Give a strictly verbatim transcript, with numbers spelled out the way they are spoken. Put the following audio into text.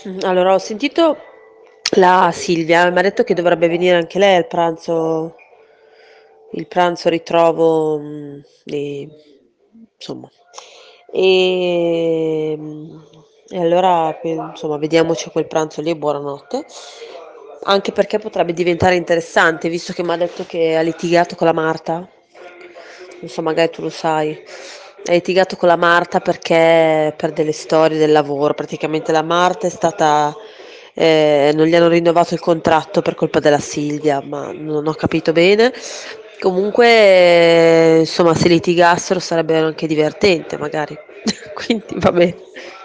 Allora ho sentito la Silvia, m'ha detto che dovrebbe venire anche lei al pranzo il pranzo a ritrovo, mhmm, di insomma. Ehm, e allora pe insomma vediamoci quel pranzo lì e buonanotte. Anche perché potrebbe diventare interessante, visto che m'ha detto che ha litigato con la Marta. Non so, magari tu lo sai. Ha litigato con la Marta perché per delle storie del lavoro. Praticamente la Marta è stata ehm, non gli hanno rinnovato il contratto per colpa della Silvia, ma non ho capito bene. Comunque, insomma, se litigassero sarebbe anche divertente magari. Quindi va bene.